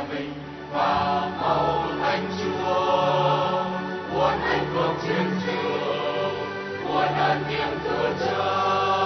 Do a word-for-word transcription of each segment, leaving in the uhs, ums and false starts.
mình và màu Thánh Chúa, muôn hạnh phúc chiến trường, muôn ân niềm thương Cha.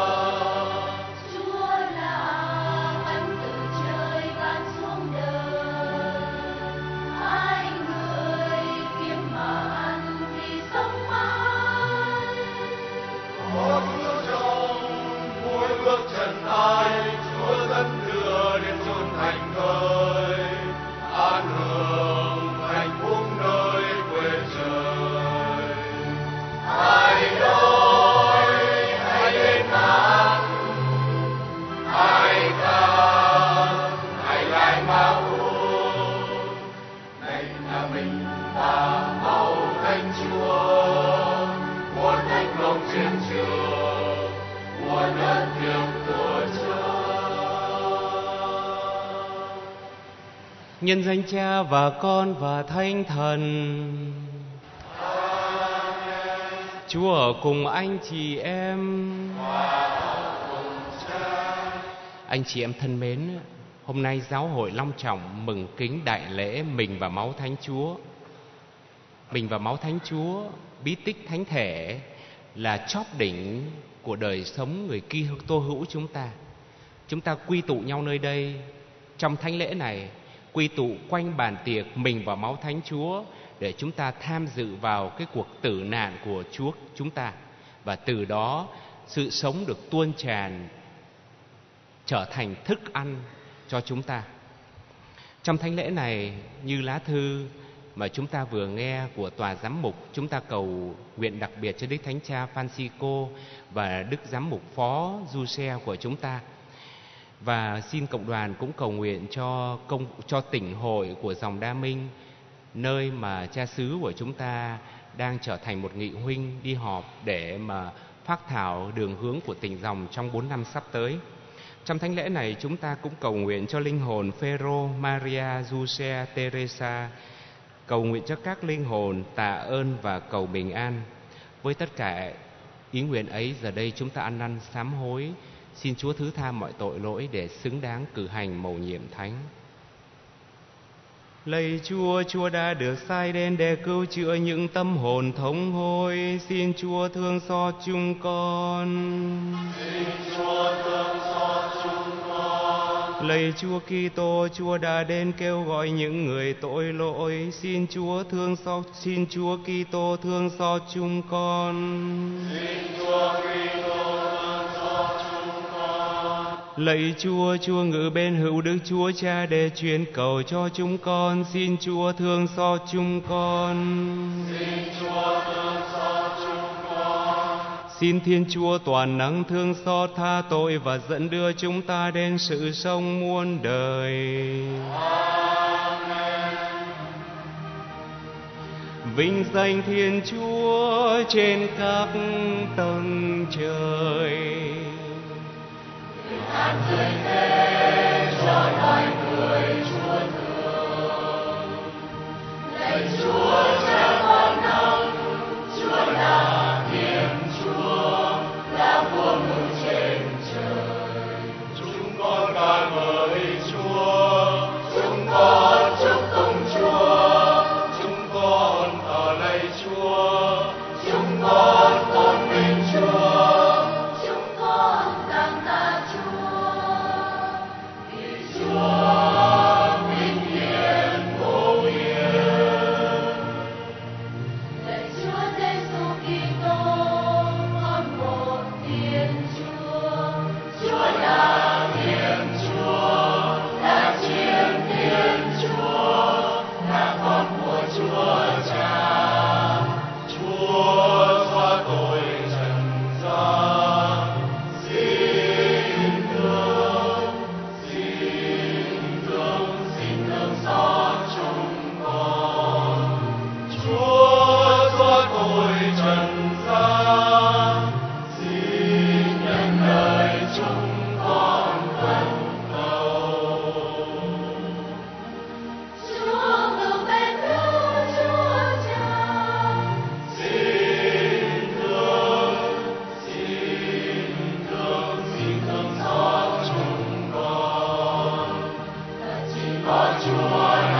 Chúa là ánh từ trời ban xuống đời, hai người kiếm mà ăn thì sống mãi. Có Chúa trong mỗi bước chân ai, Chúa dẫn đưa đến chốn thành thơi, an hưởng hạnh phúc nơi quê trời. Hãy đôi, hãy lên hát, hãy ca, hãy lại mà uống. Này là mình và màu Thánh Chúa, muôn hạnh phúc chiến trường, muôn ân niềm của Cha. Nhân danh Cha và Con và Thánh Thần. Chúa ở cùng anh chị em. Anh chị em thân mến, hôm nay giáo hội long trọng mừng kính đại lễ mình và máu Thánh Chúa. Mình và máu Thánh Chúa, bí tích thánh thể, là chóp đỉnh của đời sống người Kitô hữu chúng ta. Chúng ta quy tụ nhau nơi đây trong thánh lễ này, quy tụ quanh bàn tiệc mình và máu Thánh Chúa để chúng ta tham dự vào cái cuộc tử nạn của Chúa chúng ta, và từ đó sự sống được tuôn tràn trở thành thức ăn cho chúng ta. Trong thánh lễ này, như lá thư mà chúng ta vừa nghe của tòa giám mục, chúng ta cầu nguyện đặc biệt cho Đức Thánh Cha Francisco và Đức Giám mục Phó Giuse của chúng ta. Và xin cộng đoàn cũng cầu nguyện cho công cho tỉnh hội của dòng Đa Minh, nơi mà cha xứ của chúng ta đang trở thành một nghị huynh đi họp để mà phác thảo đường hướng của tỉnh dòng trong bốn năm sắp tới. Trong thánh lễ này, chúng ta cũng cầu nguyện cho linh hồn Phêrô, Maria, Giuse, Teresa, cầu nguyện cho các linh hồn tạ ơn và cầu bình an. Với tất cả ý nguyện ấy, giờ đây chúng ta ăn năn sám hối, xin Chúa thứ tha mọi tội lỗi để xứng đáng cử hành mầu nhiệm thánh. Lạy Chúa, Chúa đã được sai đến để cứu chữa những tâm hồn thống hối. Xin Chúa thương xót chúng con. Xin Chúa thương xót chúng con. Lạy Chúa Kitô, Chúa đã đến kêu gọi những người tội lỗi. Xin Chúa thương xót, xin Chúa Kitô thương xót chúng con. Xin Chúa Kitô thương xót chúng con. Lạy Chúa, Chúa ngự bên hữu Đức Chúa Cha để truyền cầu cho chúng con. Xin Chúa thương xót chúng con. Xin Chúa thương xót chúng con. Xin Thiên Chúa toàn năng thương xót tha tội và dẫn đưa chúng ta đến sự sống muôn đời. Amen. Vinh danh Thiên Chúa trên các tầng trời. An tươi thế cho loài người Chúa thương. Lạy Chúa Cha toàn năng, Chúa là Thiên Chúa, là vua ngự trên trời. Chúng con ca ngợi Chúa, chúng con chúc tụng Chúa, chúng con thờ lạy Chúa, chúng con tôn vinh Chúa, Chúng con cảm tạ Chúa, vì Chúa vinh hiển vô biên. lạy Chúa Giêsu Kitô, con một Thiên Chúa. Chúa là Thiên Chúa, là Chiến Thiên Chúa, là con của Chúa Cha. Chúa xóa tội trần gian, xin thương, xin thương, xin thương xót chúng con. Chúa xóa tội trần gian, xin nhận lời chúng con khẩn cầu. Chúa ngự bên hữu Chúa Cha, Xin thương, xin thương, xin thương xót chúng con. Là chỉ có Chúa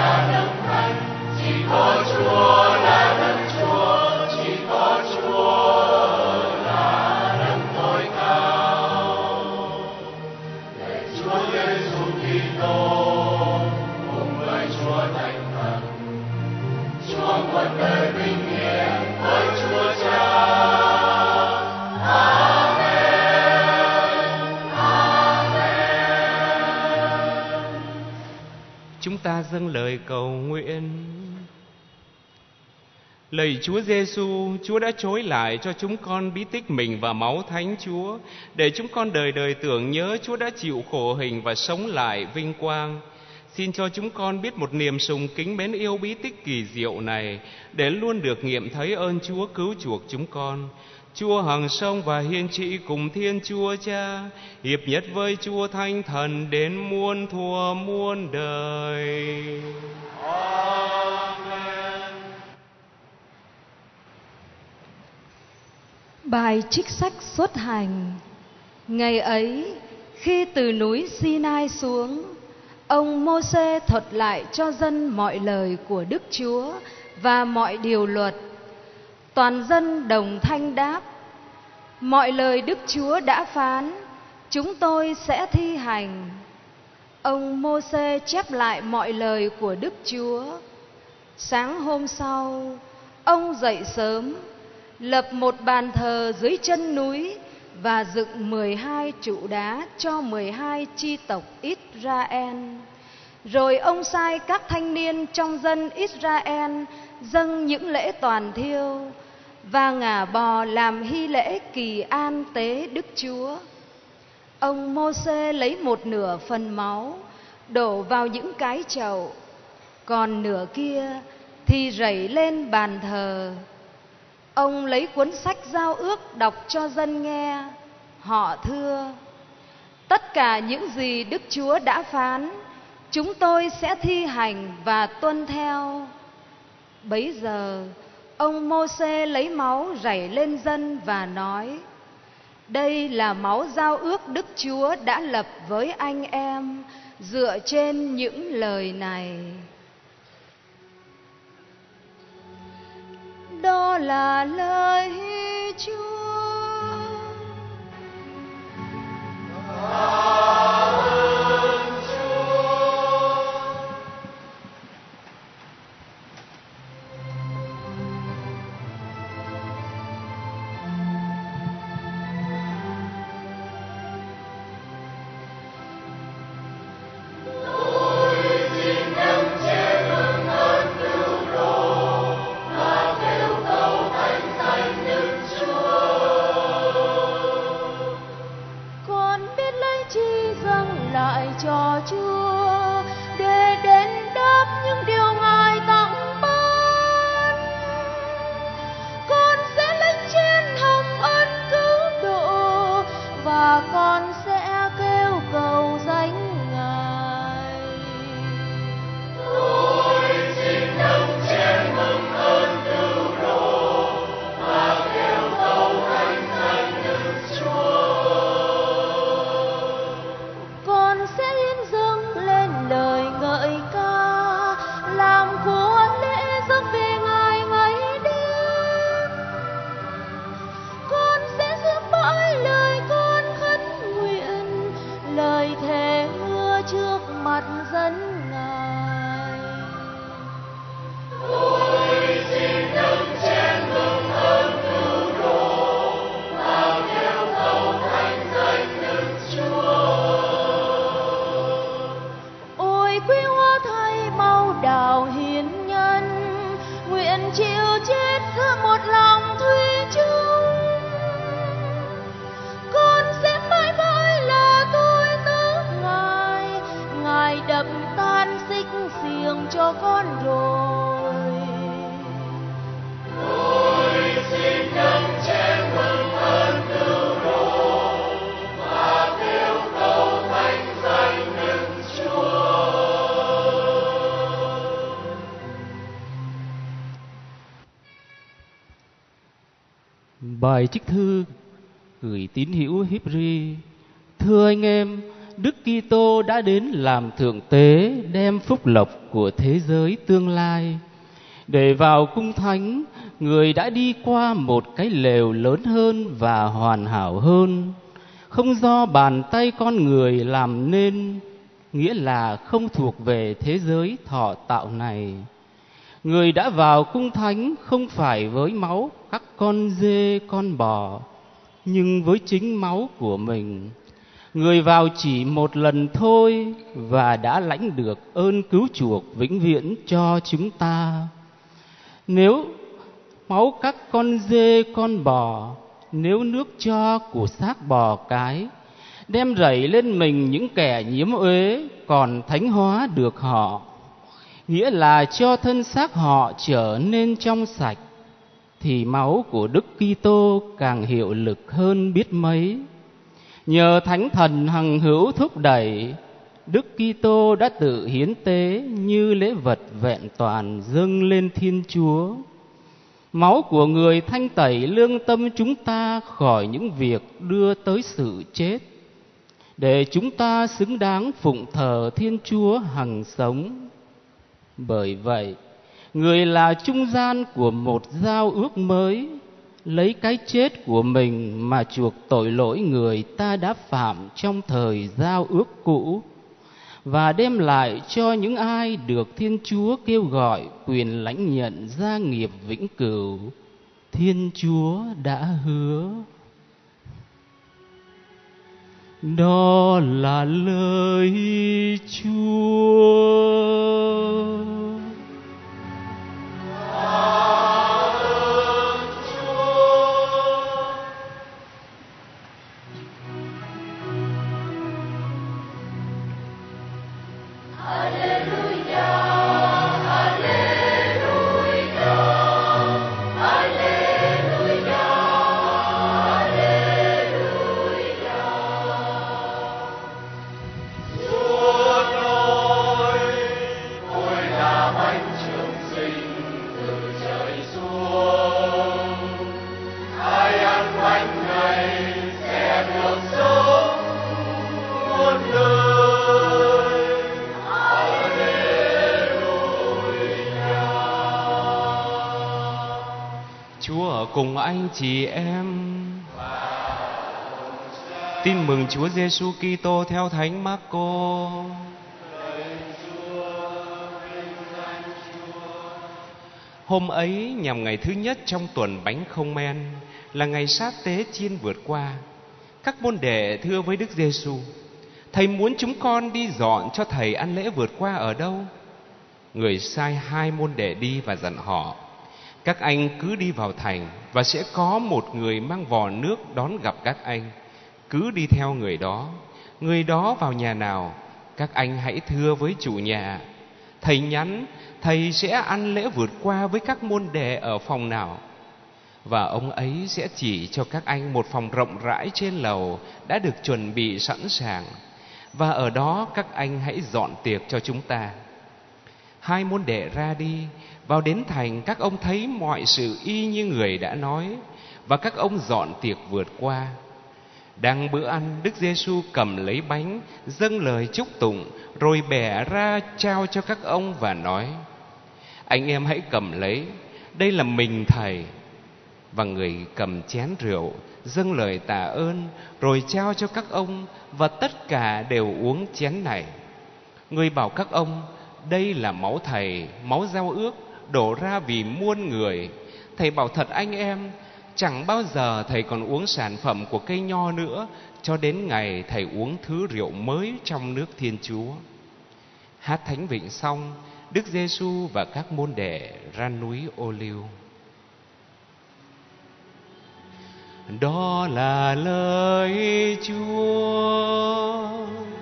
ta dâng lời cầu nguyện. Lạy Chúa Giêsu, Chúa đã trối lại cho chúng con bí tích mình và máu Thánh Chúa, để chúng con đời đời tưởng nhớ Chúa đã chịu khổ hình và sống lại vinh quang. Xin cho chúng con biết một niềm sùng kính mến yêu bí tích kỳ diệu này, để luôn được nghiệm thấy ơn Chúa cứu chuộc chúng con. Chúa hằng sống và hiên trị cùng Thiên Chúa Cha, hiệp nhất với Chúa Thánh Thần đến muôn thuở muôn đời. Amen. Bài trích sách Xuất Hành. Ngày ấy, khi từ núi Sinai xuống, ông Mô-sê thuật lại cho dân mọi lời của Đức Chúa và mọi điều luật. Toàn dân đồng thanh đáp: mọi lời Đức Chúa đã phán, chúng tôi sẽ thi hành. Ông Mô-sê chép lại mọi lời của Đức Chúa. Sáng hôm sau, ông dậy sớm, lập một bàn thờ dưới chân núi và dựng mười hai trụ đá cho mười hai chi tộc Israel. Rồi ông sai các thanh niên trong dân Israel dâng những lễ toàn thiêu và ngả bò làm hy lễ kỳ an tế Đức Chúa. Ông Mô-sê lấy một nửa phần máu đổ vào những cái chậu, còn nửa kia thì rảy lên bàn thờ. Ông lấy cuốn sách giao ước đọc cho dân nghe. Họ thưa: tất cả những gì Đức Chúa đã phán, chúng tôi sẽ thi hành và tuân theo. Bấy giờ, ông Mô-sê lấy máu rảy lên dân và nói: đây là máu giao ước Đức Chúa đã lập với anh em dựa trên những lời này. Đó là lời Chúa. Bài trích thư gửi tín hữu Híp-ri. Thưa anh em, Đức Kitô đã đến làm thượng tế, đem phúc lộc của thế giới tương lai. Để vào cung thánh, người đã đi qua một cái lều lớn hơn và hoàn hảo hơn, không do bàn tay con người làm nên, nghĩa là không thuộc về thế giới thọ tạo này. Người đã vào cung thánh không phải với máu các con dê, con bò, nhưng với chính máu của mình. Người vào chỉ một lần thôi và đã lãnh được ơn cứu chuộc vĩnh viễn cho chúng ta. Nếu máu các con dê con bò, nếu nước cho của xác bò cái, đem rảy lên mình những kẻ nhiễm uế, còn thánh hóa được họ, nghĩa là cho thân xác họ trở nên trong sạch, thì máu của Đức Kitô càng hiệu lực hơn biết mấy. Nhờ Thánh Thần hằng hữu thúc đẩy, Đức Kitô đã tự hiến tế như lễ vật vẹn toàn dâng lên Thiên Chúa. Máu của người thanh tẩy lương tâm chúng ta khỏi những việc đưa tới sự chết, để chúng ta xứng đáng phụng thờ Thiên Chúa hằng sống. Bởi vậy, người là trung gian của một giao ước mới, lấy cái chết của mình mà chuộc tội lỗi người ta đã phạm trong thời giao ước cũ, và đem lại cho những ai được Thiên Chúa kêu gọi quyền lãnh nhận gia nghiệp vĩnh cửu Thiên Chúa đã hứa. Đó là lời Chúa. Cùng anh chị em tin mừng Chúa Giêsu Kitô theo Thánh Marco. Hôm ấy nhằm ngày thứ nhất trong tuần bánh không men, là ngày sát tế chiên vượt qua, các môn đệ thưa với Đức Giêsu: Thầy muốn chúng con đi dọn cho thầy ăn lễ vượt qua ở đâu? Người sai hai môn đệ đi và dặn họ: Các anh cứ đi vào thành, và sẽ có một người mang vò nước đón gặp các anh. Cứ đi theo người đó. Người đó vào nhà nào, các anh hãy thưa với chủ nhà: Thầy nhắn, thầy sẽ ăn lễ vượt qua với các môn đệ ở phòng nào. Và ông ấy sẽ chỉ cho các anh một phòng rộng rãi trên lầu đã được chuẩn bị sẵn sàng, và ở đó các anh hãy dọn tiệc cho chúng ta. Hai môn đệ ra đi. Vào đến thành, các ông thấy mọi sự y như người đã nói, và các ông dọn tiệc vượt qua. Đang bữa ăn, Đức Giêsu cầm lấy bánh, dâng lời chúc tụng, rồi bẻ ra trao cho các ông và nói: Anh em hãy cầm lấy, đây là mình thầy. Và người cầm chén rượu, dâng lời tạ ơn, rồi trao cho các ông, và tất cả đều uống chén này. Người bảo các ông: Đây là máu thầy, máu giao ước, đổ ra vì muôn người. Thầy bảo thật anh em, chẳng bao giờ thầy còn uống sản phẩm của cây nho nữa, cho đến ngày thầy uống thứ rượu mới trong nước Thiên Chúa. Hát thánh vịnh xong, Đức Giêsu và các môn đệ ra núi Ô Liu. Đó là lời Chúa.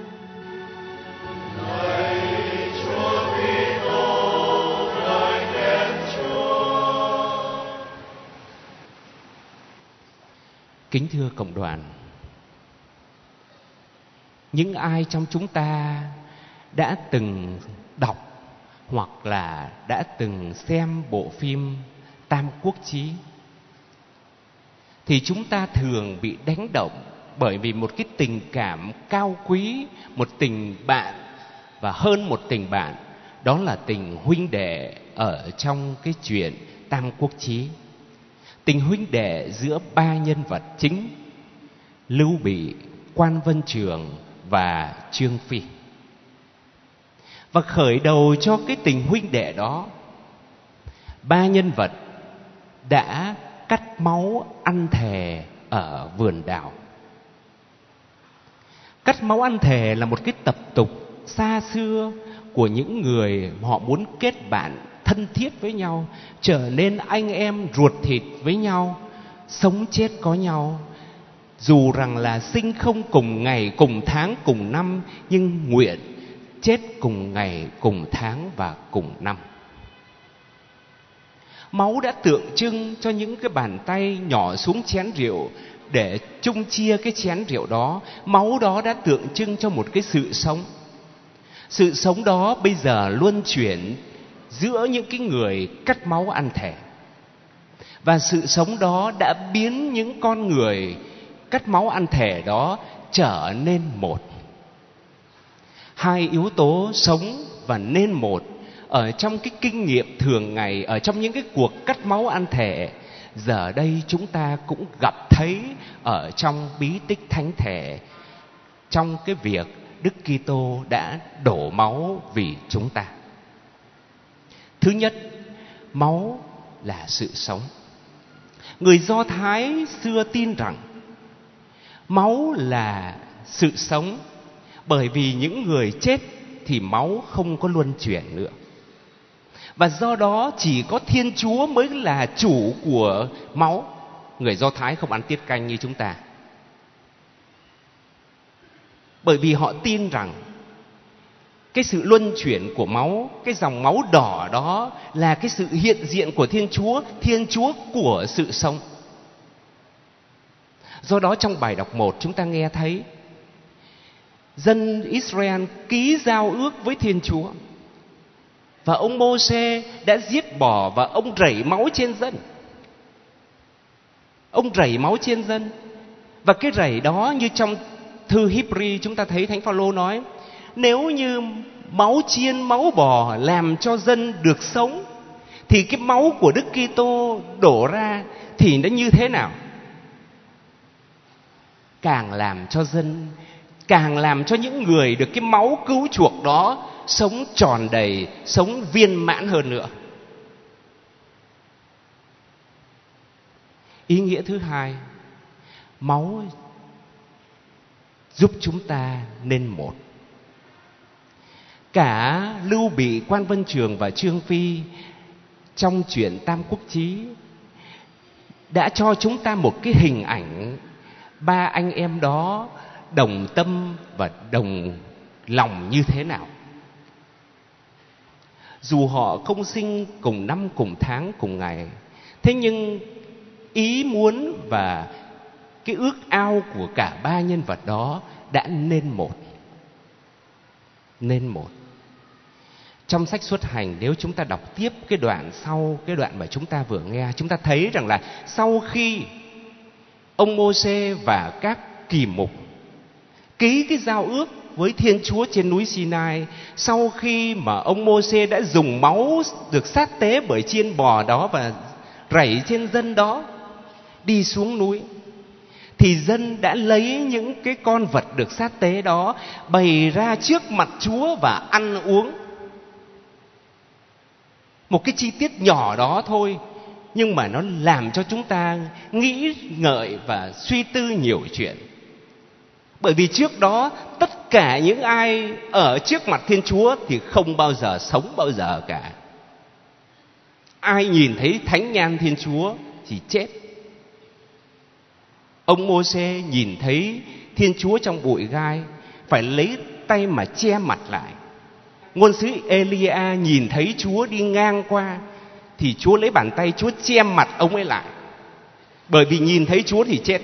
Kính thưa cộng đoàn, những ai trong chúng ta đã từng đọc hoặc là đã từng xem bộ phim Tam Quốc Chí, thì chúng ta thường bị đánh động bởi vì một cái tình cảm cao quý, một tình bạn, và hơn một tình bạn, đó là tình huynh đệ ở trong cái chuyện Tam Quốc Chí. Tình huynh đệ giữa ba nhân vật chính: Lưu Bị, Quan Vân Trường và Trương Phi. Và khởi đầu cho cái tình huynh đệ đó, ba nhân vật đã cắt máu ăn thề ở vườn đào. Cắt máu ăn thể là một cái tập tục xa xưa của những người họ muốn kết bạn thân thiết với nhau, trở nên anh em ruột thịt với nhau, sống chết có nhau. Dù rằng là sinh không cùng ngày, cùng tháng, cùng năm, nhưng nguyện chết cùng ngày, cùng tháng và cùng năm. Máu đã tượng trưng cho những cái bàn tay nhỏ xuống chén rượu để chung chia cái chén rượu đó. Máu đó đã tượng trưng cho một cái sự sống. Sự sống đó bây giờ luân chuyển giữa những cái người cắt máu ăn thể. Và sự sống đó đã biến những con người cắt máu ăn thể đó trở nên một. Hai yếu tố sống và nên một ở trong cái kinh nghiệm thường ngày, ở trong những cái cuộc cắt máu ăn thể, giờ đây chúng ta cũng gặp thấy ở trong bí tích thánh thể, trong cái việc Đức Kitô đã đổ máu vì chúng ta. Thứ nhất, máu là sự sống. Người Do Thái xưa tin rằng máu là sự sống, bởi vì những người chết thì máu không có luân chuyển nữa. Và do đó chỉ có Thiên Chúa mới là chủ của máu. Người Do Thái không ăn tiết canh như chúng ta, bởi vì họ tin rằng cái sự luân chuyển của máu, cái dòng máu đỏ đó là cái sự hiện diện của Thiên Chúa, Thiên Chúa của sự sống. Do đó trong bài đọc một chúng ta nghe thấy dân Israel ký giao ước với Thiên Chúa, và ông Mô-sê đã giết bò và ông rảy máu trên dân. Ông rảy máu trên dân. Và cái rảy đó như trong thư Hi-bri chúng ta thấy Thánh Phaolô nói, nếu như máu chiên, máu bò làm cho dân được sống, thì cái máu của Đức Kitô đổ ra thì nó như thế nào? Càng làm cho dân, càng làm cho những người được cái máu cứu chuộc đó sống tròn đầy, sống viên mãn hơn nữa. Ý nghĩa thứ hai, máu giúp chúng ta nên một. Cả Lưu Bị, Quan Vân Trường và Trương Phi trong truyện Tam Quốc Chí đã cho chúng ta một cái hình ảnh ba anh em đó đồng tâm và đồng lòng như thế nào. Dù họ không sinh cùng năm, cùng tháng, cùng ngày, thế nhưng ý muốn và cái ước ao của cả ba nhân vật đó đã nên một. Nên một. Trong sách Xuất Hành, nếu chúng ta đọc tiếp cái đoạn sau cái đoạn mà chúng ta vừa nghe, chúng ta thấy rằng là sau khi ông Mô-sê và các kỳ mục ký cái giao ước với Thiên Chúa trên núi Sinai, sau khi mà ông Mô-sê đã dùng máu được sát tế bởi chiên bò đó và rảy trên dân đó đi xuống núi, thì dân đã lấy những cái con vật được sát tế đó bày ra trước mặt Chúa và ăn uống. Một cái chi tiết nhỏ đó thôi, nhưng mà nó làm cho chúng ta nghĩ ngợi và suy tư nhiều chuyện. Bởi vì trước đó tất cả những ai ở trước mặt Thiên Chúa thì không bao giờ sống bao giờ cả. Ai nhìn thấy thánh nhan Thiên Chúa thì chết. Ông Mô-sê nhìn thấy Thiên Chúa trong bụi gai phải lấy tay mà che mặt lại. Ngôn sứ Elia nhìn thấy Chúa đi ngang qua thì Chúa lấy bàn tay Chúa che mặt ông ấy lại, bởi vì nhìn thấy Chúa thì chết.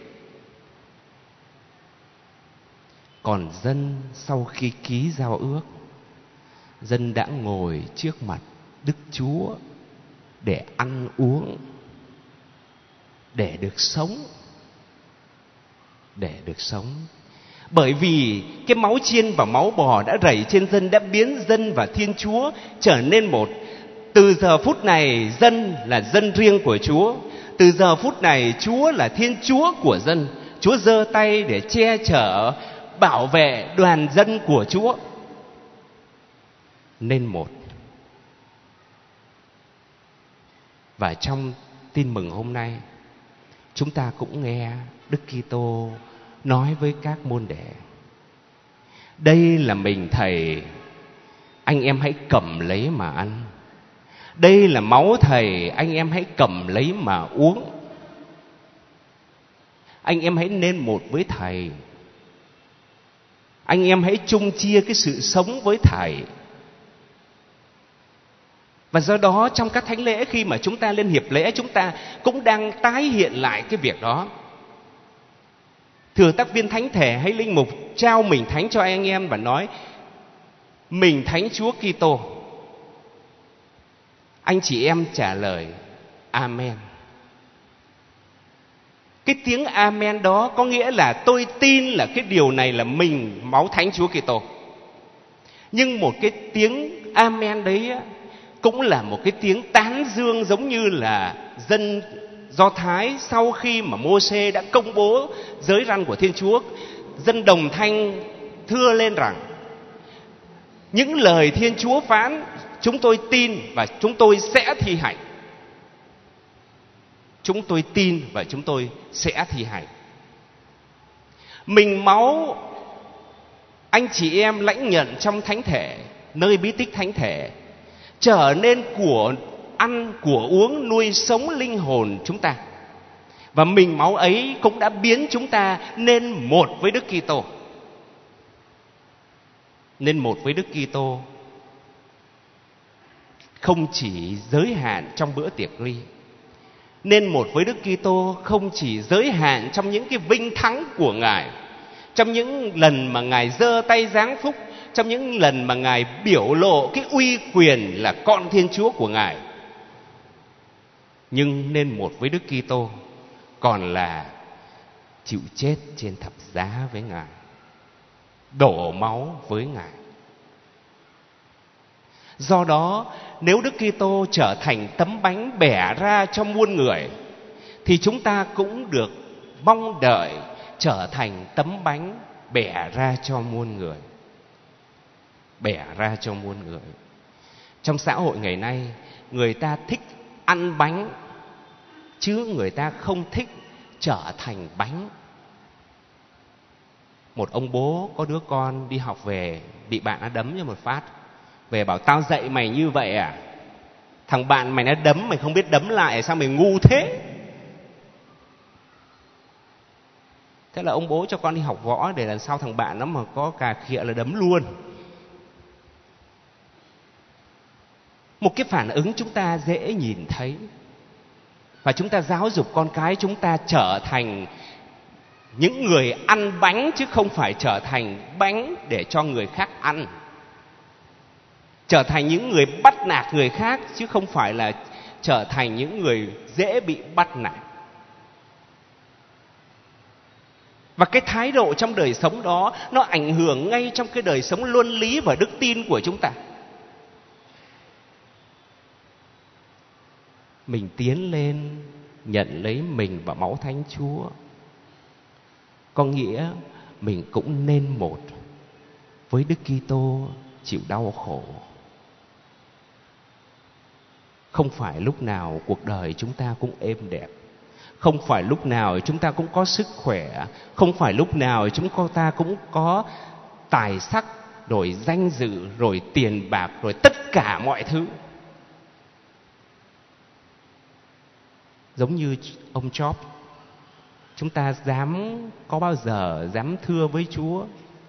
Còn dân sau khi ký giao ước, dân đã ngồi trước mặt Đức Chúa để ăn uống, để được sống, để được sống. Bởi vì cái máu chiên và máu bò đã rảy trên dân, đã biến dân và Thiên Chúa trở nên một. Từ giờ phút này dân là dân riêng của Chúa. Từ giờ phút này Chúa là Thiên Chúa của dân. Chúa giơ tay để che chở, bảo vệ đoàn dân của Chúa. Nên một. Và trong tin mừng hôm nay, chúng ta cũng nghe Đức Kitô nói với các môn đệ: Đây là mình Thầy, anh em hãy cầm lấy mà ăn. Đây là máu Thầy, anh em hãy cầm lấy mà uống. Anh em hãy nên một với Thầy. Anh em hãy chung chia cái sự sống với Thầy. Và do đó trong các thánh lễ, khi mà chúng ta lên hiệp lễ, chúng ta cũng đang tái hiện lại cái việc đó. Thừa tác viên thánh thể hay linh mục trao mình thánh cho anh em và nói: mình thánh Chúa Kitô. Anh chị em trả lời Amen. Cái tiếng Amen đó có nghĩa là tôi tin là cái điều này là mình máu thánh Chúa Kitô. Nhưng một cái tiếng Amen đấy cũng là một cái tiếng tán dương, giống như là dân Do Thái sau khi mà Mô-sê đã công bố giới răn của Thiên Chúa, dân đồng thanh thưa lên rằng: những lời Thiên Chúa phán chúng tôi tin và chúng tôi sẽ thi hành. Chúng tôi tin và chúng tôi sẽ thi hành. Mình máu anh chị em lãnh nhận trong thánh thể, nơi bí tích thánh thể, trở nên của ăn, của uống, nuôi sống linh hồn chúng ta. Và mình máu ấy cũng đã biến chúng ta nên một với Đức Kitô. Nên một với Đức Kitô không chỉ giới hạn trong bữa tiệc ly. Nên một với Đức Kitô không chỉ giới hạn trong những cái vinh thắng của Ngài, trong những lần mà Ngài giơ tay giáng phúc, trong những lần mà Ngài biểu lộ cái uy quyền là con Thiên Chúa của Ngài. Nhưng nên một với Đức Kitô còn là chịu chết trên thập giá với Ngài, đổ máu với Ngài. Do đó, nếu Đức Kitô trở thành tấm bánh bẻ ra cho muôn người, thì chúng ta cũng được mong đợi trở thành tấm bánh bẻ ra cho muôn người. Bẻ ra cho muôn người. Trong xã hội ngày nay, người ta thích ăn bánh, chứ người ta không thích trở thành bánh. Một ông bố có đứa con đi học về, bị bạn nó đấm cho một phát. Về bảo: tao dạy mày như vậy à? Thằng bạn mày nó đấm, mày không biết đấm lại, sao mày ngu thế? Thế là ông bố cho con đi học võ, để lần sau thằng bạn nó mà có cà khịa là đấm luôn. Một cái phản ứng chúng ta dễ nhìn thấy. Và chúng ta giáo dục con cái chúng ta trở thành những người ăn bánh, chứ không phải trở thành bánh để cho người khác ăn. Trở thành những người bắt nạt người khác, chứ không phải là trở thành những người dễ bị bắt nạt. Và cái thái độ trong đời sống đó, nó ảnh hưởng ngay trong cái đời sống luân lý và đức tin của chúng ta. Mình tiến lên nhận lấy mình và máu Thánh Chúa, có nghĩa mình cũng nên một với Đức Kitô chịu đau khổ. Không phải lúc nào cuộc đời chúng ta cũng êm đẹp, không phải lúc nào chúng ta cũng có sức khỏe, không phải lúc nào chúng ta cũng có tài sắc, rồi danh dự, rồi tiền bạc, rồi tất cả mọi thứ. Giống như ông Job, chúng ta dám có bao giờ dám thưa với Chúa: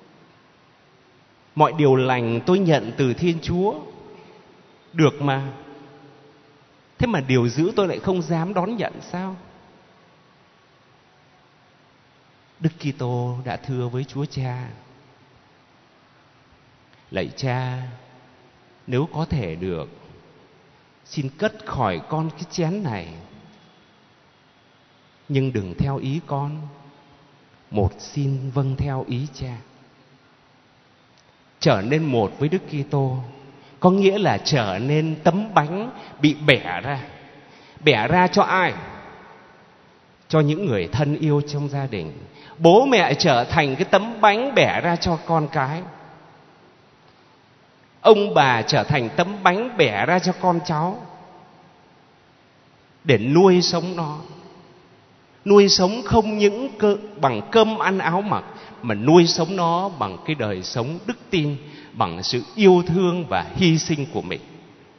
mọi điều lành tôi nhận từ Thiên Chúa, được mà. Thế mà điều dữ tôi lại không dám đón nhận sao? Đức Kitô đã thưa với Chúa Cha: lạy Cha, nếu có thể được, xin cất khỏi con cái chén này, nhưng đừng theo ý con, một xin vâng theo ý Cha. Trở nên một với Đức Kitô có nghĩa là trở nên tấm bánh bị bẻ ra. Bẻ ra cho ai? Cho những người thân yêu trong gia đình. Bố mẹ trở thành cái tấm bánh bẻ ra cho con cái. Ông bà trở thành tấm bánh bẻ ra cho con cháu, để nuôi sống nó. Nuôi sống không những cơ, bằng cơm ăn áo mặc, mà nuôi sống nó bằng cái đời sống đức tin, bằng sự yêu thương và hy sinh của mình.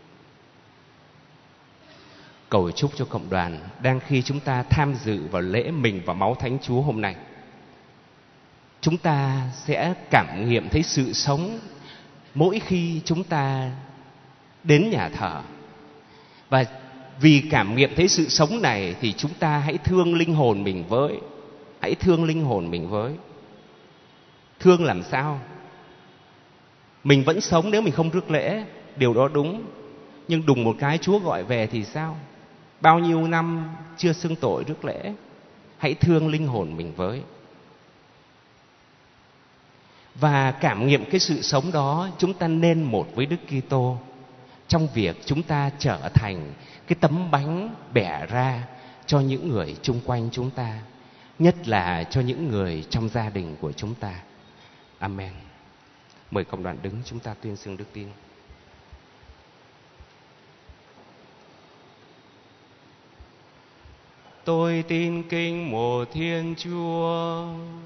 Cầu chúc cho cộng đoàn đang khi chúng ta tham dự vào lễ mình và máu Thánh Chúa hôm nay, chúng ta sẽ cảm nghiệm thấy sự sống mỗi khi chúng ta đến nhà thờ. Và vì cảm nghiệm thấy sự sống này thì chúng ta hãy thương linh hồn mình với. Hãy thương linh hồn mình với. Thương làm sao? Mình vẫn sống nếu mình không rước lễ, điều đó đúng. Nhưng đùng một cái Chúa gọi về thì sao? Bao nhiêu năm chưa xưng tội rước lễ. Hãy thương linh hồn mình với. Và cảm nghiệm cái sự sống đó, chúng ta nên một với Đức Kitô trong việc chúng ta trở thành cái tấm bánh bẻ ra cho những người chung quanh chúng ta, nhất là cho những người trong gia đình của chúng ta. Amen. Mời cộng đoàn đứng, chúng ta tuyên xưng đức tin. Tôi tin kính một Thiên Chúa,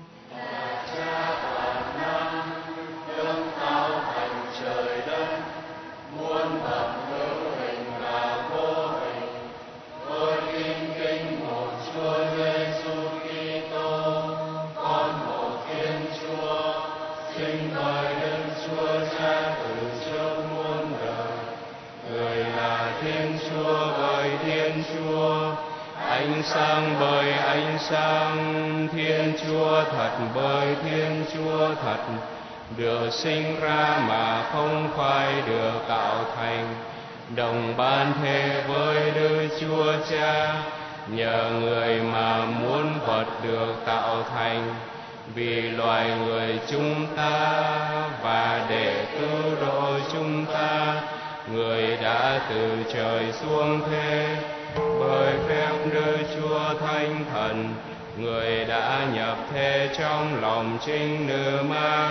ánh sáng bởi ánh sáng, Thiên Chúa thật bởi Thiên Chúa thật, được sinh ra mà không phải được tạo thành, đồng ban thế với Đức Chúa Cha, nhờ người mà muôn vật được tạo thành, vì loài người chúng ta và để cứu độ chúng ta, người đã từ trời xuống thế. Bởi phép Đức Chúa Thánh Thần, người đã nhập thế trong lòng trinh nữ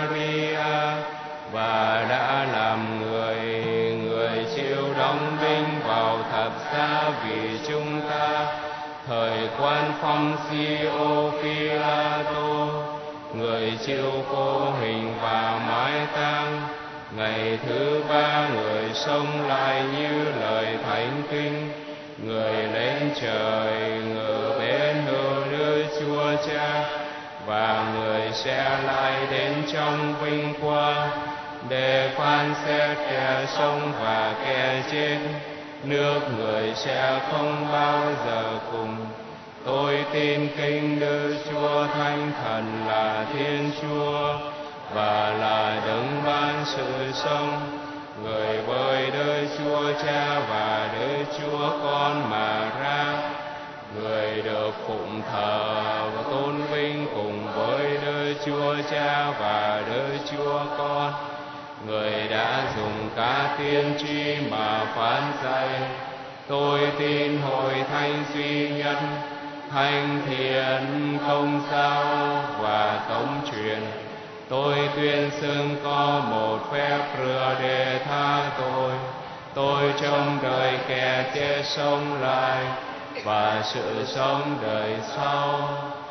Maria và đã làm người, người chịu đóng đinh vào thập giá vì chúng ta. Thời quan phong Phi-ô Phi-la-tô, người chịu khổ hình và mái tang. Ngày thứ ba người sống lại như lời Thánh Kinh, người lên trời ngự bên hữu Đức Chúa Cha, và người sẽ lại đến trong vinh quang để phán xét kẻ sống và kẻ chết. Nước người sẽ không bao giờ cùng. Tôi tin kính Đức Chúa Thánh Thần là Thiên Chúa và là đấng ban sự sống, người với Đức Chúa Cha và Đức Chúa Con mà ra, người được phụng thờ và tôn vinh cùng với Đức Chúa Cha và Đức Chúa Con, người đã dùng cả tiên tri mà phán dạy. Tôi tin hội thánh duy nhất, thánh thiện, công giáo và tống truyền. Tôi tuyên xưng có một phép rửa để tha tội. Tôi trong đời kẻ chết sống lại và sự sống đời sau.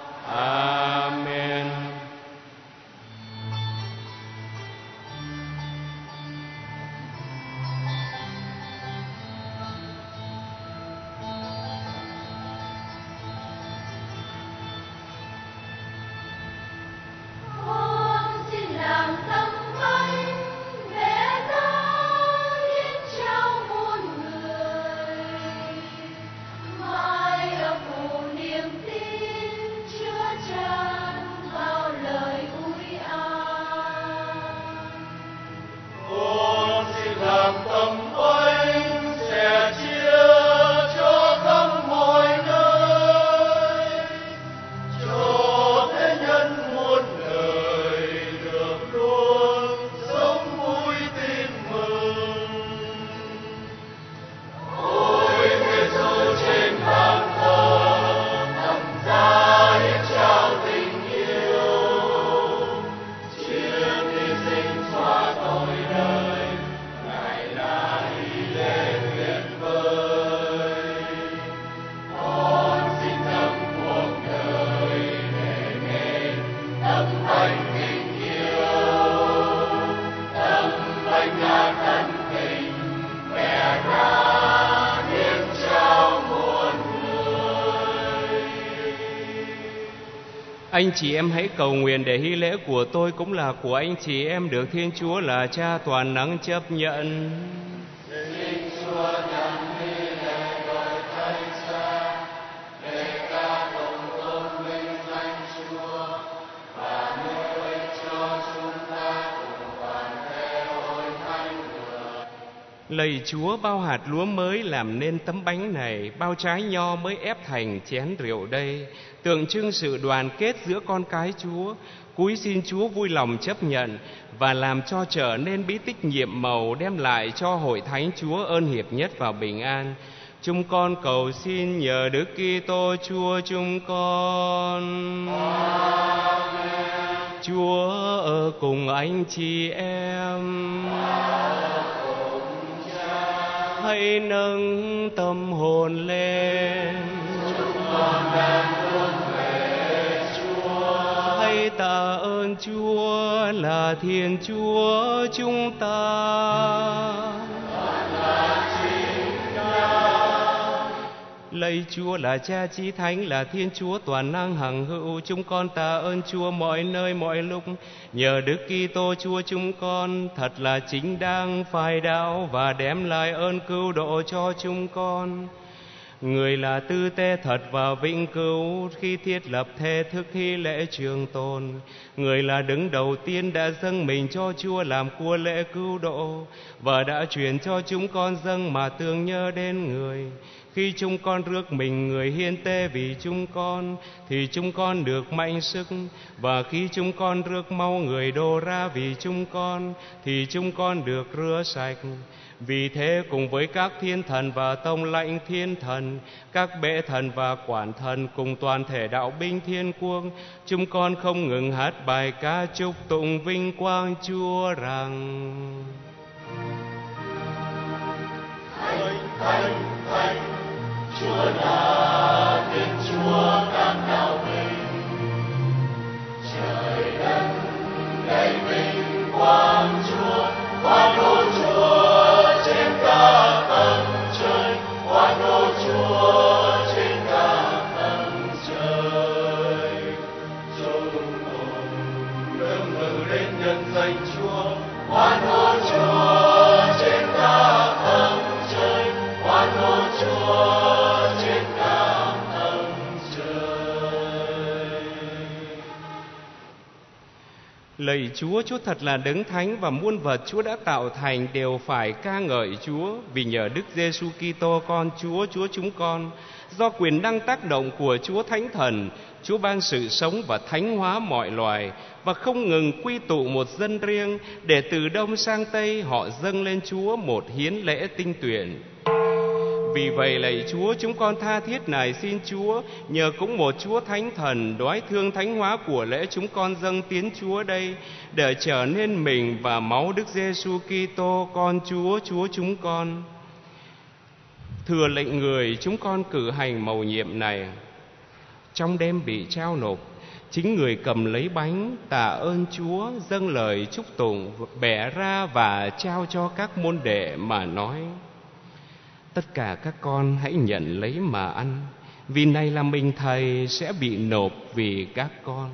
Amen. Mãi ấp ủ niềm tin Chúa tràn vào Anh chị em hãy cầu nguyện để hy lễ của tôi cũng là của anh chị em được Thiên Chúa là Cha toàn năng chấp nhận. Lạy Chúa, bao hạt lúa mới làm nên tấm bánh này, bao trái nho mới ép thành chén rượu đây, tượng trưng sự đoàn kết giữa con cái Chúa. Cúi xin Chúa vui lòng chấp nhận và làm cho trở nên bí tích nhiệm màu, đem lại cho hội thánh Chúa ơn hiệp nhất và bình an. Chúng con cầu xin nhờ Đức Kitô Chúa chúng con. Amen. Chúa ở cùng anh chị em. Hãy nâng tâm hồn lên. Chúng con đang hướng về Chúa. Hãy tạ ơn Chúa là Thiên Chúa chúng ta. Lạy Chúa là Cha Chí Thánh, là Thiên Chúa toàn năng hằng hữu, chúng con tạ ơn Chúa mọi nơi mọi lúc. Nhờ Đức Kitô Chúa chúng con thật là chính đáng, phải đạo và đem lại ơn cứu độ cho chúng con. Người là tư tế thật và vĩnh cửu khi thiết lập thể thức hy lễ trường tồn. Người là đứng đầu tiên đã dâng mình cho Chúa làm của lễ cứu độ và đã truyền cho chúng con dâng mà tưởng nhớ đến người. Khi chúng con rước mình người hiến tế vì chúng con, thì chúng con được mạnh sức. Và khi chúng con rước máu người đổ ra vì chúng con, thì chúng con được rửa sạch. Vì thế cùng với các thiên thần và tông lãnh thiên thần, các bệ thần và quản thần cùng toàn thể đạo binh thiên quân, chúng con không ngừng hát bài ca chúc tụng vinh quang Chúa rằng: Thánh, thánh, thánh, Chúa là Thiên Chúa các đạo binh, trời đất đầy vinh quang Chúa, hoan hô Chúa trên các tầng trời, hoan hô Chúa trên các tầng trời. Chúng cùng nâng ngự lên nhân danh Chúa, hoan hô Chúa trên các tầng trời, hoan hô Chúa. Lạy Chúa, Chúa thật là đấng thánh và muôn vật Chúa đã tạo thành đều phải ca ngợi Chúa, vì nhờ Đức Giêsu Kitô con Chúa, Chúa chúng con, do quyền năng tác động của Chúa Thánh Thần, Chúa ban sự sống và thánh hóa mọi loài và không ngừng quy tụ một dân riêng để từ đông sang tây họ dâng lên Chúa một hiến lễ tinh tuyển. Vì vậy lạy Chúa, chúng con tha thiết nài xin Chúa nhờ cũng một Chúa Thánh Thần đoái thương thánh hóa của lễ chúng con dâng tiến Chúa đây, để trở nên mình và máu Đức Giêsu Kitô con Chúa, Chúa chúng con. Thừa lệnh người, chúng con cử hành mầu nhiệm này. Trong đêm bị trao nộp, chính người cầm lấy bánh, tạ ơn Chúa, dâng lời chúc tụng, bẻ ra và trao cho các môn đệ mà nói: tất cả các con hãy nhận lấy mà ăn, vì này là mình Thầy sẽ bị nộp vì các con.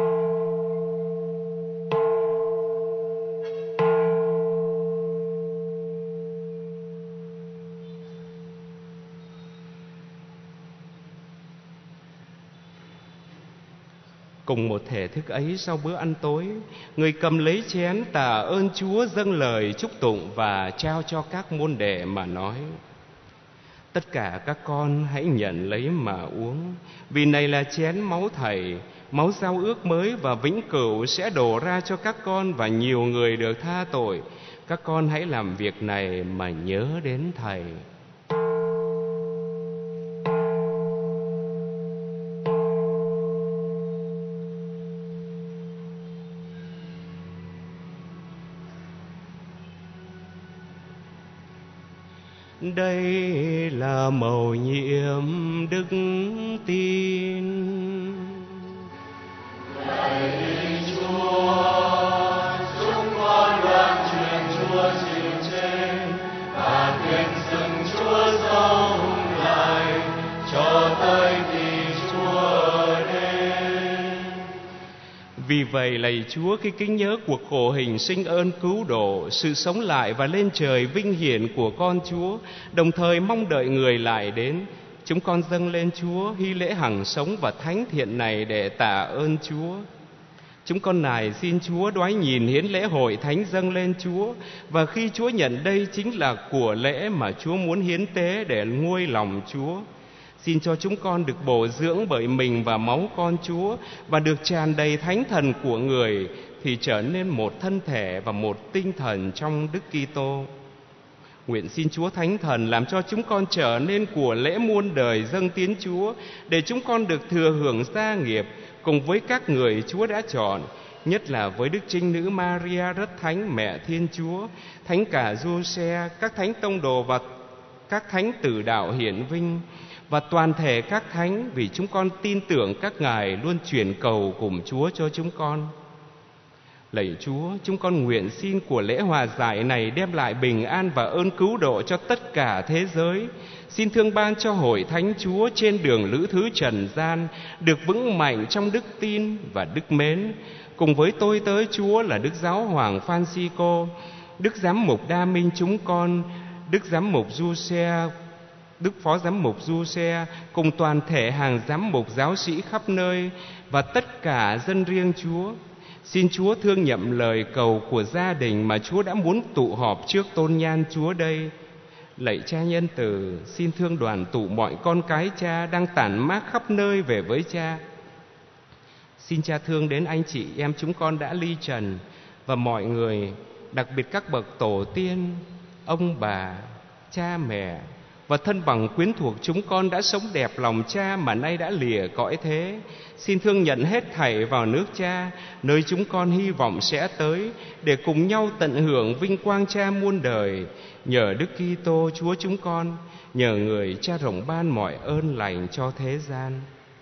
Cùng một thể thức ấy, sau bữa ăn tối, người cầm lấy chén tạ ơn Chúa, dâng lời chúc tụng và trao cho các môn đệ mà nói: tất cả các con hãy nhận lấy mà uống, vì này là chén máu Thầy, máu giao ước mới và vĩnh cửu sẽ đổ ra cho các con và nhiều người được tha tội. Các con hãy làm việc này mà nhớ đến Thầy. Đây là mầu nhiệm đức tin. Lạy Chúa, chúng con loan truyền Chúa chịu trên và tuyên xưng Chúa sống lại cho tới khi Chúa đến. vậy lạy Chúa, khi kính nhớ cuộc khổ hình sinh ơn cứu độ, sự sống lại và lên trời vinh hiển của con Chúa, đồng thời mong đợi người lại đến, chúng con dâng lên Chúa hy lễ hằng sống và thánh thiện này để tạ ơn Chúa. Chúng con nài xin Chúa đoái nhìn hiến lễ hội thánh dâng lên Chúa, và khi Chúa nhận đây chính là của lễ mà Chúa muốn hiến tế để nguôi lòng Chúa. Xin cho chúng con được bổ dưỡng bởi mình và máu con Chúa, và được tràn đầy thánh thần của người, thì trở nên một thân thể và một tinh thần trong Đức Kitô. Nguyện xin Chúa Thánh Thần làm cho chúng con trở nên của lễ muôn đời dâng tiến Chúa, để chúng con được thừa hưởng gia nghiệp cùng với các người Chúa đã chọn, nhất là với Đức Trinh Nữ Maria rất thánh mẹ Thiên Chúa, Thánh cả Giuse, các thánh tông đồ và các thánh tử đạo hiển vinh, và toàn thể các thánh, vì chúng con tin tưởng các ngài luôn truyền cầu cùng Chúa cho chúng con. Lạy Chúa, chúng con nguyện xin của lễ hòa giải này đem lại bình an và ơn cứu độ cho tất cả thế giới. Xin thương ban cho hội thánh Chúa trên đường lữ thứ trần gian được vững mạnh trong đức tin và đức mến, cùng với tôi tớ Chúa là Đức Giáo Hoàng Francisco, Đức Giám mục Đa Minh chúng con, Đức Giám mục Giuse, Đức Phó Giám mục Giuse, cùng toàn thể hàng giám mục giáo sĩ khắp nơi và tất cả dân riêng Chúa. Xin Chúa thương nhậm lời cầu của gia đình mà Chúa đã muốn tụ họp trước tôn nhan Chúa đây. Lạy Cha nhân từ, xin thương đoàn tụ mọi con cái Cha đang tản mát khắp nơi về với Cha. Xin Cha thương đến anh chị em chúng con đã ly trần, và mọi người, đặc biệt các bậc tổ tiên, ông bà, cha mẹ và thân bằng quyến thuộc chúng con đã sống đẹp lòng Cha mà nay đã lìa cõi thế. Xin thương nhận hết thảy vào nước Cha, nơi chúng con hy vọng sẽ tới, để cùng nhau tận hưởng vinh quang Cha muôn đời. Nhờ Đức Kitô Chúa chúng con, nhờ người Cha rộng ban mọi ơn lành cho thế gian.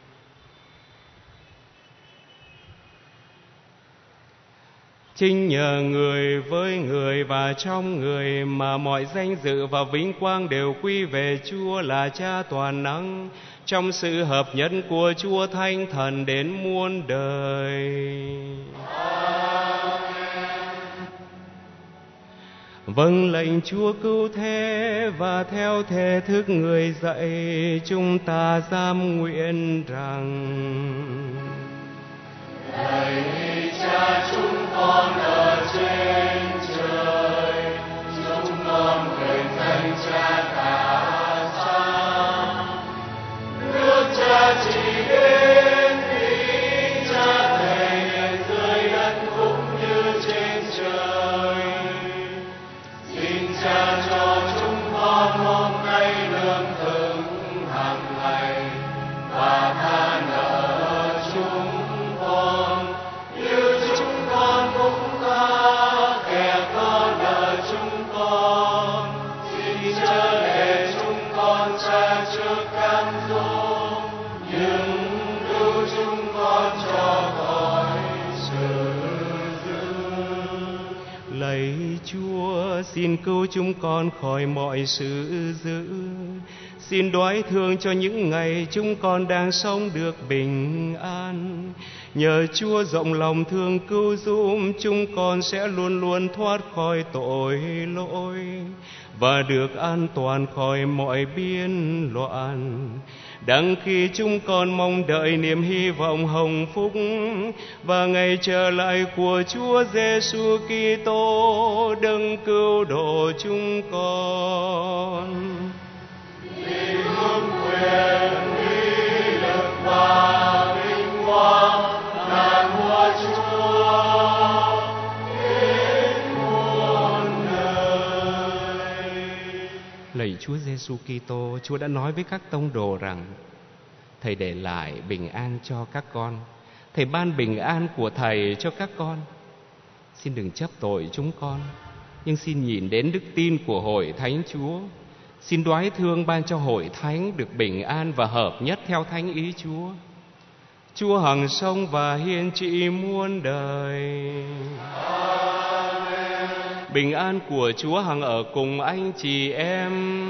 Chính nhờ người với người và trong người mà mọi danh dự và vinh quang đều quy về Chúa là Cha toàn năng, trong sự hợp nhất của Chúa Thánh Thần đến muôn đời. Amen. Vâng lệnh Chúa cứu thế, và theo thể thức người dạy, chúng ta giam nguyện rằng: lạy Cha chúng con ở trên trời, chúng con nguyện danh Cha cả sang, nước Cha chỉ đến, ý Cha thể hiện dưới đất cũng như trên trời. Xin Cha cho chúng con hôm nay lương thực hàng ngày, và tha nợ chúng con như chúng con cũng tha kẻ có nợ chúng con. Xin chớ để chúng con tra trước cám dỗ, nhưng cứu chúng con cho khỏi sự dữ. Lạy Chúa, xin cứu chúng con khỏi mọi sự dữ. Xin đoái thương cho những ngày chúng con đang sống được bình an. Nhờ Chúa rộng lòng thương cứu giúp, chúng con sẽ luôn luôn thoát khỏi tội lỗi và được an toàn khỏi mọi biên loạn. Đặng khi chúng con mong đợi niềm hy vọng hồng phúc và ngày trở lại của Chúa Giêsu Kitô đấng cứu độ chúng con. Vì ước quyền, uy lực và vinh quang là của Chúa đến muôn đời. Lạy Chúa Giêsu Kitô, Chúa đã nói với các tông đồ rằng: Thầy để lại bình an cho các con. Thầy ban bình an của Thầy cho các con. Xin đừng chấp tội chúng con, nhưng xin nhìn đến đức tin của hội thánh Chúa. Xin đoái thương ban cho hội thánh được bình an và hợp nhất theo thánh ý Chúa. Chúa hằng sống và hiên trị muôn đời. Amen. Bình an của Chúa hằng ở cùng anh chị em.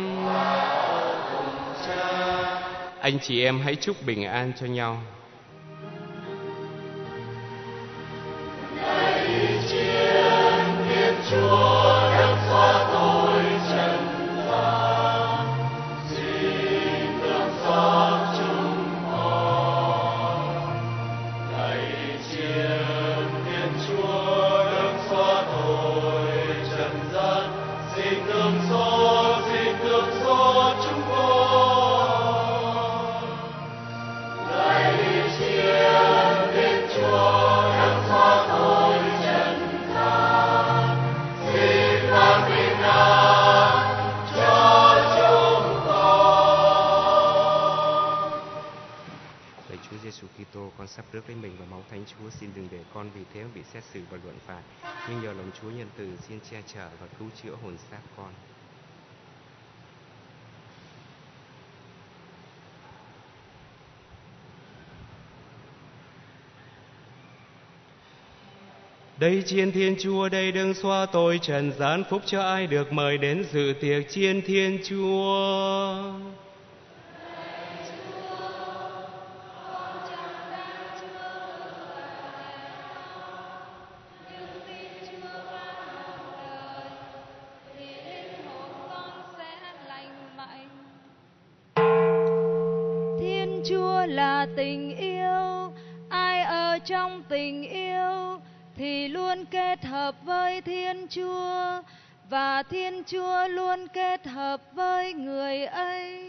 Anh chị em hãy chúc bình an cho nhau. con sắp rước lấy mình và máu Thánh Chúa, xin đừng để con vì thế mà bị xét xử và luận phạt, nhưng nhờ lòng Chúa nhân từ xin che chở và cứu chữa hồn xác con. Đây chiên Thiên Chúa, đây đấng xóa tội trần gian, phúc cho ai được mời đến dự tiệc chiên Thiên Chúa. Thiên Chúa là tình yêu, ai ở trong tình yêu thì luôn kết hợp với Thiên Chúa, và Thiên Chúa luôn kết hợp với người ấy.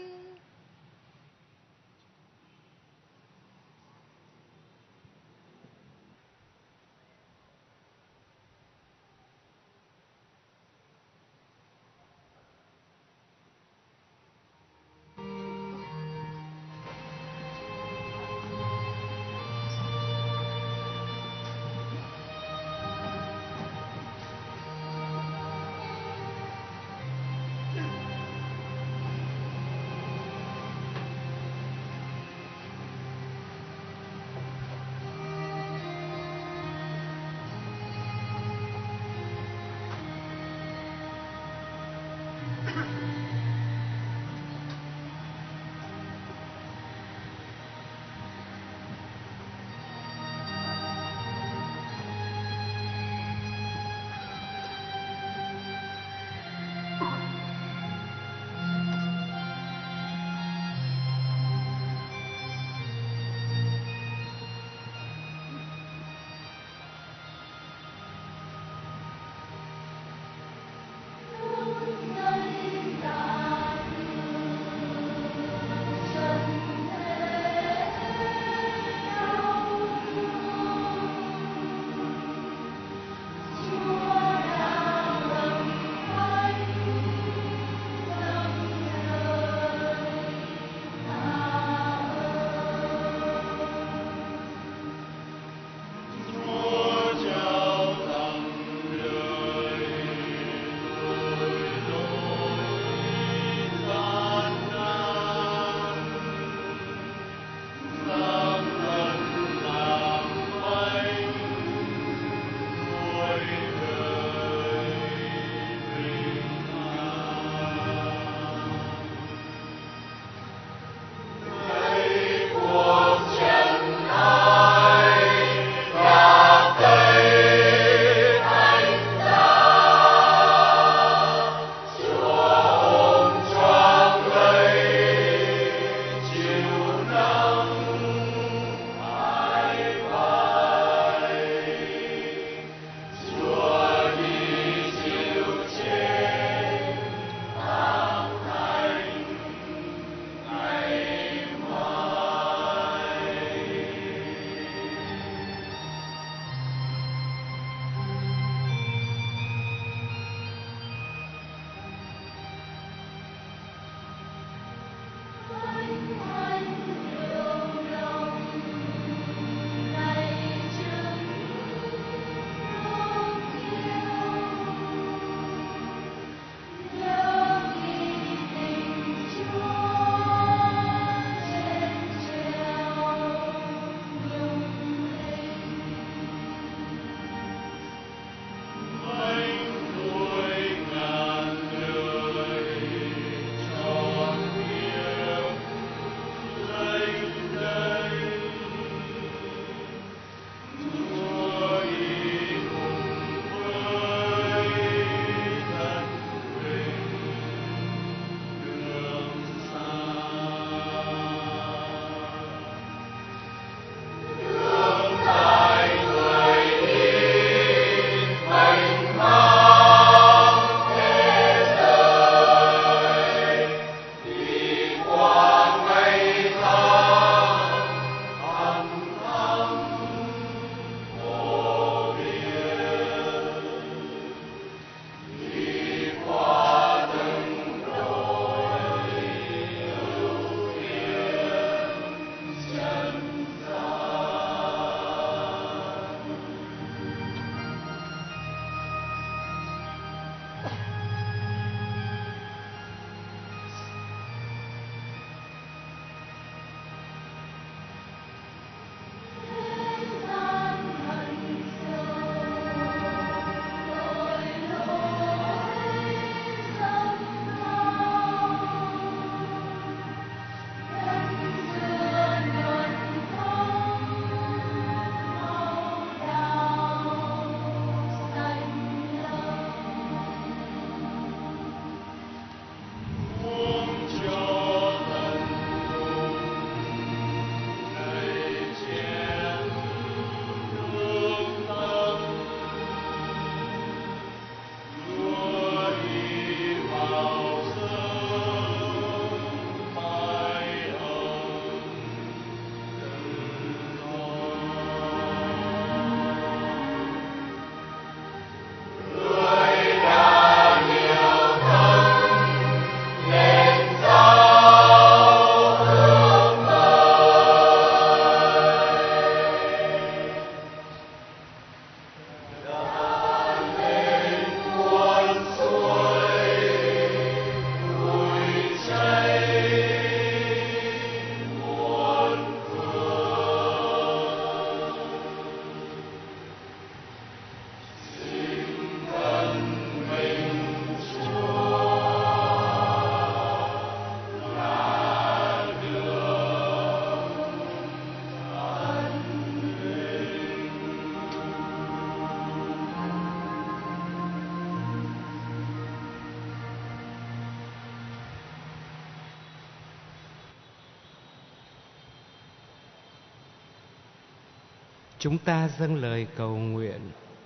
Chúng ta dâng lời cầu nguyện.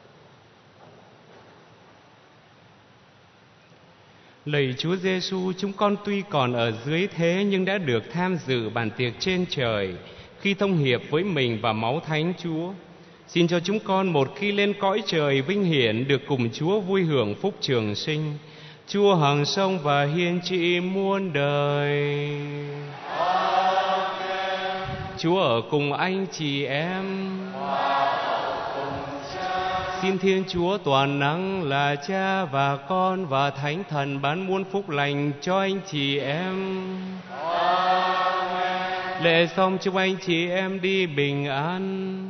Lạy Chúa Giêsu, chúng con tuy còn ở dưới thế nhưng đã được tham dự bàn tiệc trên trời khi thông hiệp với mình và máu Thánh Chúa. Xin cho chúng con một khi lên cõi trời vinh hiển được cùng Chúa vui hưởng phúc trường sinh. Chúa hằng sống và hiên trị muôn đời. Amen. Chúa ở cùng anh chị em. Xin Thiên Chúa toàn năng là Cha và Con và Thánh Thần ban muôn phúc lành cho anh chị em. Amen. Lễ xong chúc anh chị em đi bình an.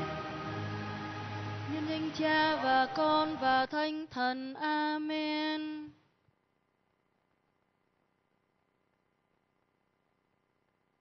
Cha và Con và Thánh Thần. Amen.